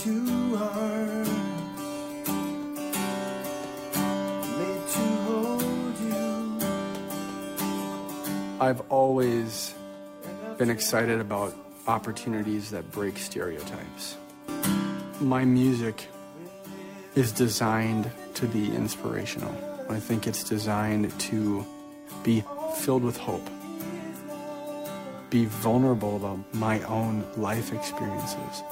to heart, made to hold you. I've always been excited about opportunities that break stereotypes. My music is designed to be inspirational. I think it's designed to be filled with hope, be vulnerable about my own life experiences.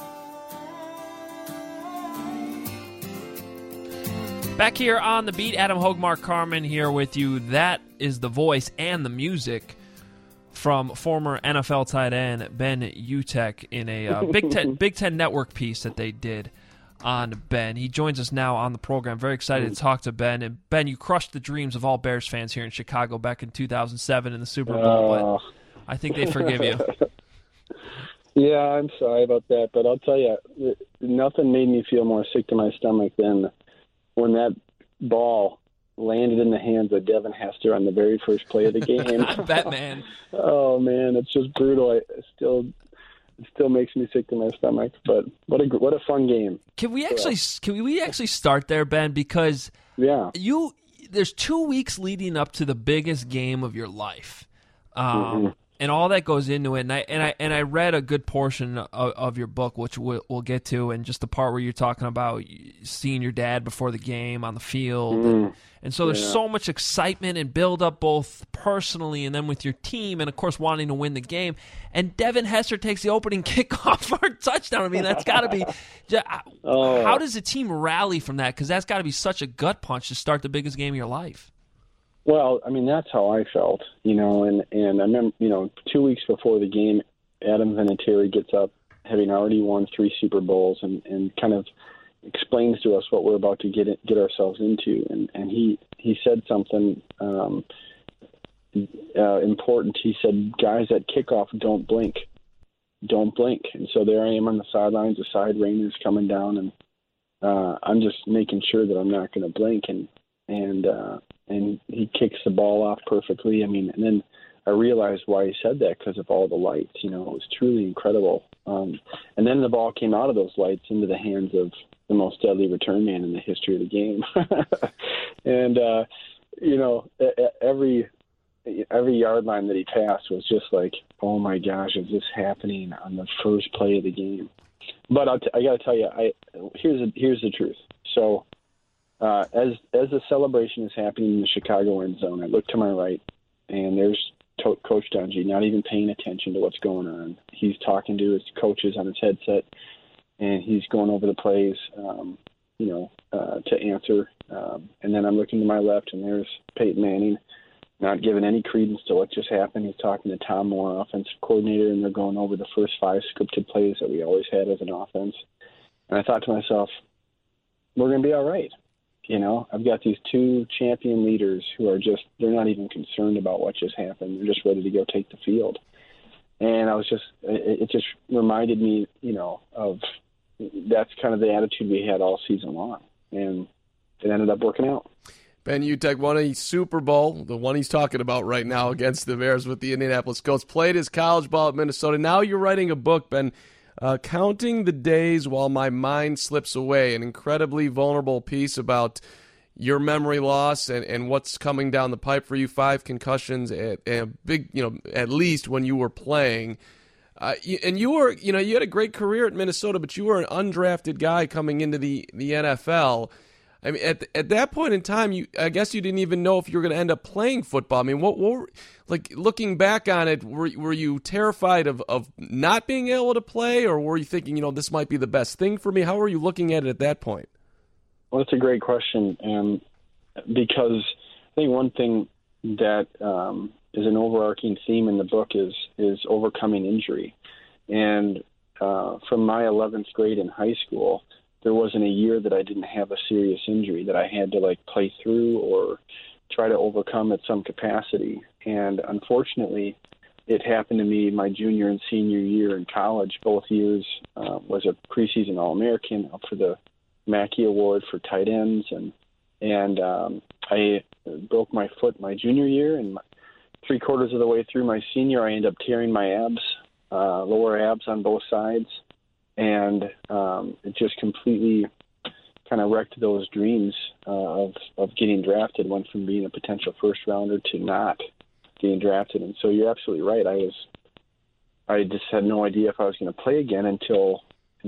Back here on The Beat, Adam Hogue, Carmen here with you. That is the voice and the music from former NFL tight end Ben Utecht in a Big Ten Network piece that they did on Ben. He joins us now on the program. Very excited to talk to Ben. And Ben, you crushed the dreams of all Bears fans here in Chicago back in 2007 in the Super Bowl, but I think they forgive you. Yeah, I'm sorry about that, but I'll tell you, nothing made me feel more sick to my stomach than when that ball landed in the hands of Devin Hester on the very first play of the game. I bet, man. Oh, man, it's just brutal. It still makes me sick to my stomach, but what a fun game. Can we actually start there, Ben? Because there's 2 weeks leading up to the biggest game of your life. And all that goes into it, and I read a good portion of your book, which we'll get to, and just the part where you're talking about seeing your dad before the game on the field, and so there's so much excitement and build up both personally and then with your team, and of course wanting to win the game. And Devin Hester takes the opening kickoff for a touchdown. I mean, that's got to be. How does the team rally from that? Because that's got to be such a gut punch to start the biggest game of your life. Well, I mean, that's how I felt, and I remember, 2 weeks before the game, Adam Vinatieri gets up, having already won 3 Super Bowls, and kind of explains to us what we're about to get ourselves into, and he said something important. He said, "Guys, at kickoff, don't blink, and so there I am on the sidelines, the side rain is coming down, and I'm just making sure that I'm not going to blink, and he kicks the ball off perfectly. I mean, and then I realized why he said that, because of all the lights. It was truly incredible. And then the ball came out of those lights into the hands of the most deadly return man in the history of the game. And every yard line that he passed was just like, oh my gosh, is this happening on the first play of the game? But I got to tell you, here's the truth. So. As the celebration is happening in the Chicago end zone, I look to my right, and there's Coach Dungy, not even paying attention to what's going on. He's talking to his coaches on his headset, and he's going over the plays, to answer. And then I'm looking to my left, and there's Peyton Manning, not giving any credence to what just happened. He's talking to Tom Moore, offensive coordinator, and they're going over the first 5 scripted plays that we always had as an offense. And I thought to myself, we're going to be all right. I've got these 2 champion leaders who are they're not even concerned about what just happened. They're just ready to go take the field. And it just reminded me, of that's kind of the attitude we had all season long. And it ended up working out. Ben Utecht won a Super Bowl, the one he's talking about right now against the Bears with the Indianapolis Colts, played his college ball at Minnesota. Now you're writing a book, Ben, Counting the Days While My Mind Slips Away, an incredibly vulnerable piece about your memory loss and what's coming down the pipe for you. 5 concussions, at least when you were playing. And you were, you had a great career at Minnesota, but you were an undrafted guy coming into the NFL. I mean, at that point in time, I guess you didn't even know if you were going to end up playing football. I mean, what looking back on it, were you terrified of not being able to play, or were you thinking, this might be the best thing for me? How were you looking at it at that point? Well, that's a great question, because I think one thing that is an overarching theme in the book is overcoming injury. And from my 11th grade in high school, there wasn't a year that I didn't have a serious injury that I had to play through or try to overcome at some capacity. And unfortunately, it happened to me my junior and senior year in college. Both years was a preseason All-American, up for the Mackey Award for tight ends, and I broke my foot my junior year, and 3/4 of the way through my senior, I ended up tearing my abs, lower abs on both sides. and it just completely kind of wrecked those dreams of getting drafted. Went from being a potential first rounder to not getting drafted. And so you're absolutely right. I just had no idea if I was going to play again until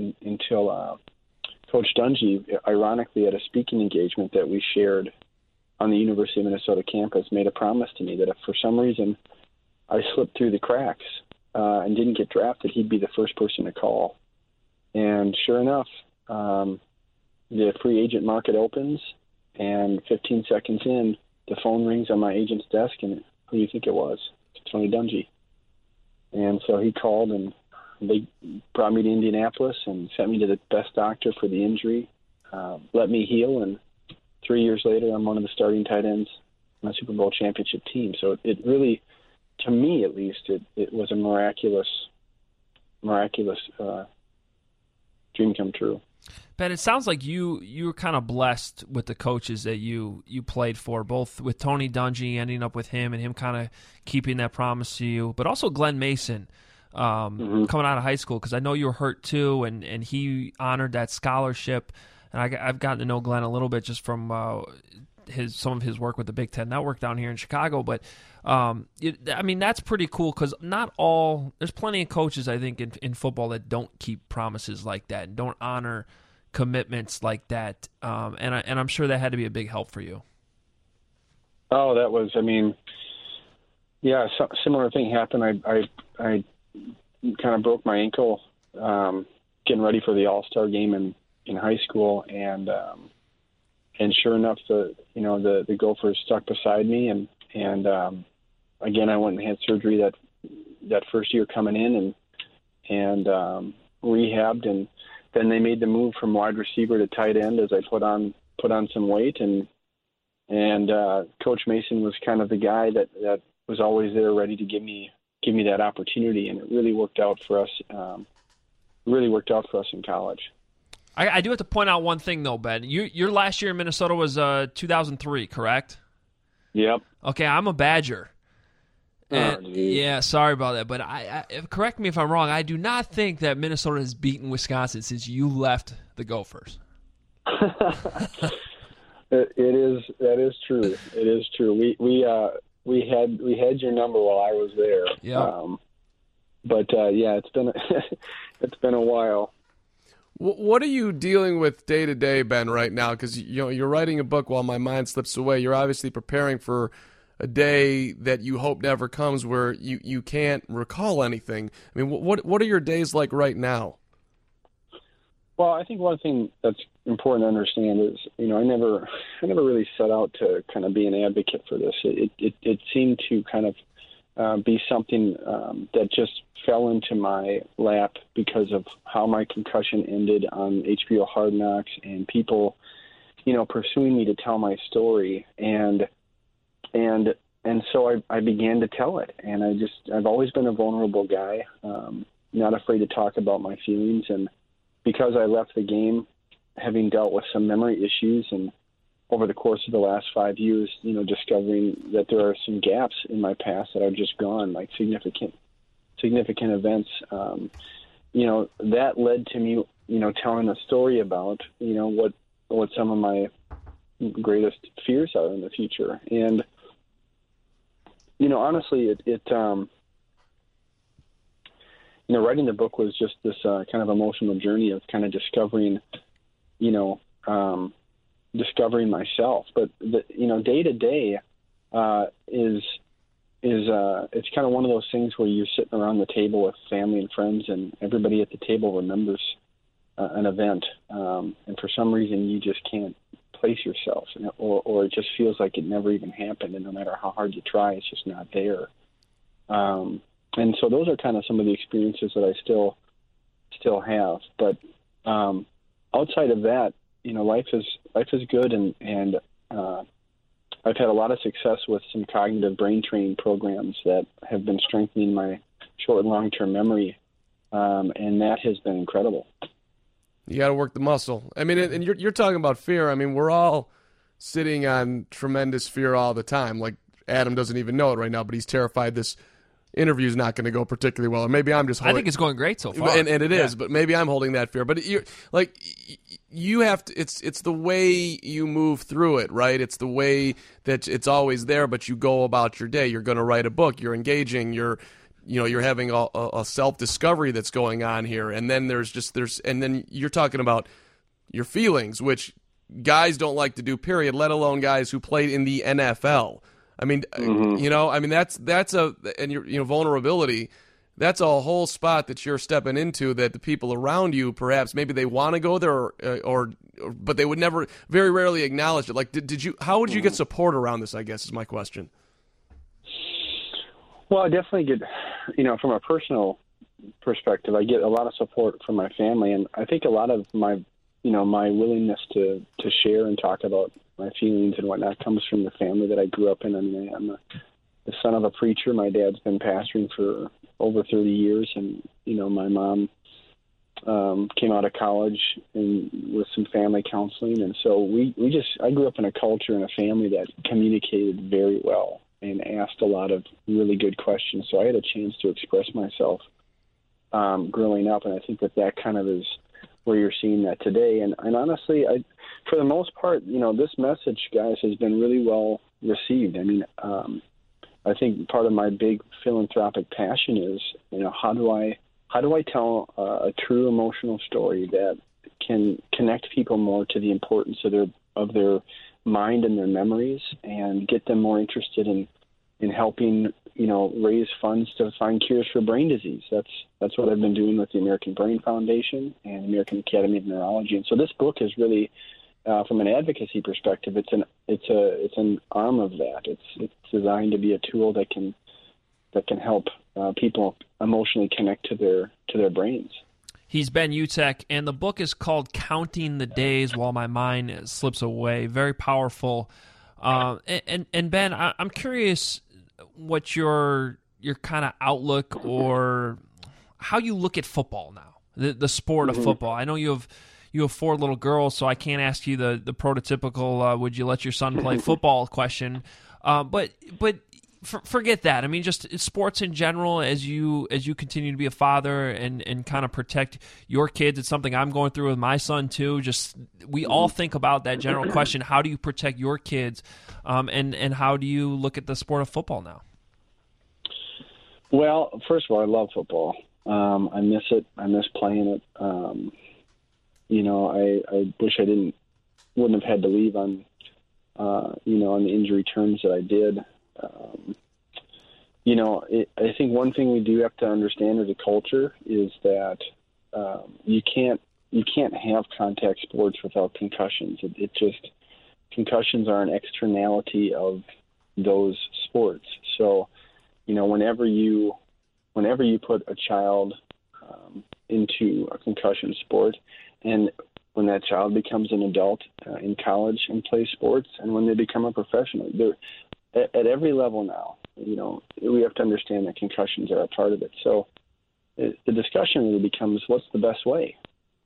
Coach Dungy, ironically, at a speaking engagement that we shared on the University of Minnesota campus, made a promise to me that if for some reason I slipped through the cracks and didn't get drafted, he'd be the first person to call. And sure enough, the free agent market opens, and 15 seconds in, the phone rings on my agent's desk, and who do you think it was? It's Tony Dungy. And so he called, and they brought me to Indianapolis and sent me to the best doctor for the injury, let me heal, and 3 years later, I'm one of the starting tight ends on the Super Bowl championship team. So it really, to me at least, it was a miraculous dream come true. Ben, it sounds like you were kind of blessed with the coaches that you played for, both with Tony Dungy, ending up with him, and him kind of keeping that promise to you, but also Glenn Mason coming out of high school, because I know you were hurt too, and he honored that scholarship. And I've gotten to know Glenn a little bit just from some of his work with the Big Ten Network down here in Chicago. But, that's pretty cool, because there's plenty of coaches, I think, in football that don't keep promises like that and don't honor commitments like that. And I'm sure that had to be a big help for you. Oh, that was, similar thing happened. I kind of broke my ankle getting ready for the All-Star game in high school, and sure enough, the Gophers stuck beside me, and again, I went and had surgery that first year coming in, and rehabbed, and then they made the move from wide receiver to tight end as I put on some weight, and Coach Mason was kind of the guy that was always there, ready to give me that opportunity, and it really worked out for us. In college. I do have to point out one thing, though, Ben. Your last year in Minnesota was 2003, correct? Yep. Okay, I'm a Badger. Yeah, sorry about that. But I correct me if I'm wrong. I do not think that Minnesota has beaten Wisconsin since you left the Gophers. That is true. It is true. We had your number while I was there. Yeah. It's been a while. What are you dealing with day to day, Ben, right now? Because you're writing a book while my mind slips away. You're obviously preparing for a day that you hope never comes, where you can't recall anything. I mean, what are your days like right now? Well, I think one thing that's important to understand is, I never really set out to kind of be an advocate for this. It seemed to kind of be something that just fell into my lap because of how my concussion ended on HBO Hard Knocks, and people, pursuing me to tell my story, and so I began to tell it, and I've always been a vulnerable guy, not afraid to talk about my feelings, and because I left the game having dealt with some memory issues, and over the course of the last 5 years, discovering that there are some gaps in my past that are just gone, like significant events, that led to me, telling a story about, what some of my greatest fears are in the future. And, honestly, writing the book was just this kind of emotional journey of kind of discovering, discovering myself. But day to day is it's kind of one of those things where you're sitting around the table with family and friends, and everybody at the table remembers an event, and for some reason you just can't place yourself, or it just feels like it never even happened, and no matter how hard you try, it's just not there. And so those are kind of some of the experiences that I still have. But outside of that, life is good, and I've had a lot of success with some cognitive brain training programs that have been strengthening my short and long-term memory, and that has been incredible. You got to work the muscle. I mean, and you're talking about fear. I mean, we're all sitting on tremendous fear all the time. Like, Adam doesn't even know it right now, but he's terrified this interview's not going to go particularly well, or maybe I'm just holding, I think it's going great so far. And it is, but maybe I'm holding that fear. But you have to, it's the way you move through it, right? It's the way that it's always there, but you go about your day. You're going to write a book, you're engaging, you're having a self-discovery that's going on here. And then and then you're talking about your feelings, which guys don't like to do, period, let alone guys who played in the NFL. I mean, that's and vulnerability. That's a whole spot that you're stepping into that the people around you, perhaps, maybe they want to go there, but they would never, very rarely acknowledge it. Like, how did you get support around this, I guess, is my question. Well, I definitely get, from a personal perspective, I get a lot of support from my family, and I think a lot of my willingness to share and talk about my feelings and whatnot comes from the family that I grew up in. I mean, I'm the son of a preacher. My dad's been pastoring for over 30 years, and, my mom came out of college and with some family counseling. And so I grew up in a culture and a family that communicated very well and asked a lot of really good questions. So I had a chance to express myself growing up, and I think that kind of is where you're seeing that today. And honestly, for the most part, this message, guys, has been really well received. I mean, I think part of my big philanthropic passion is, how do I tell a true emotional story that can connect people more to the importance of their mind and their memories, and get them more interested in helping, raise funds to find cures for brain disease. That's what I've been doing with the American Brain Foundation and American Academy of Neurology. And so this book is really, from an advocacy perspective, it's an arm of that. It's designed to be a tool that can help people emotionally connect to their brains. He's Ben Utecht, and the book is called Counting the Days While My Mind Slips Away. Very powerful. And Ben, I'm curious what your kind of outlook or how you look at football now, the sport of football. I know you have 4 little girls, so I can't ask you the prototypical would you let your son play football question. But forget that. I mean, just sports in general, as you continue to be a father and kind of protect your kids. It's something I'm going through with my son too. Just we all think about that general question: how do you protect your kids, and how do you look at the sport of football now? Well, first of all, I love football. I miss it. I miss playing it. I wish I wouldn't have had to leave on the injury terms that I did. I think one thing we do have to understand as a culture is that you can't have contact sports without concussions. Concussions are an externality of those sports. So, whenever you put a child into a concussion sport, and when that child becomes an adult in college and plays sports, and when they become a professional, they're at every level now. We have to understand that concussions are a part of it. So the discussion really becomes, what's the best way?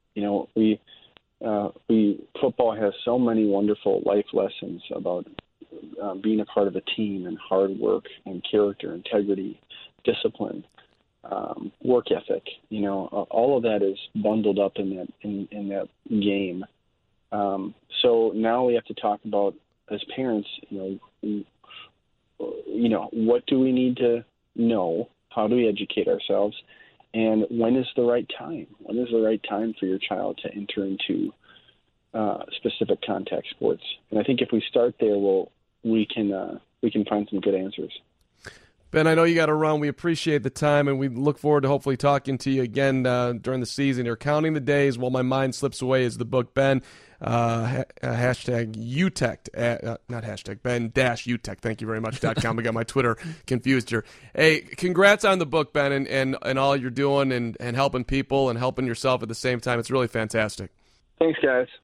Football has so many wonderful life lessons about being a part of a team and hard work and character, integrity, discipline, work ethic. All of that is bundled up in that game. So now we have to talk about, as parents, what do we need to know? How do we educate ourselves? And when is the right time? When is the right time for your child to enter into specific contact sports? And I think if we start there, we can find some good answers. Ben, I know you got to run. We appreciate the time, and we look forward to hopefully talking to you again during the season. You're Counting the Days While My Mind Slips Away is the book. Ben, hashtag Utecht, not hashtag, Ben-Utecht. Thank you very much, .com. I got my Twitter confused here. Hey, congrats on the book, Ben, and all you're doing and helping people and helping yourself at the same time. It's really fantastic. Thanks, guys.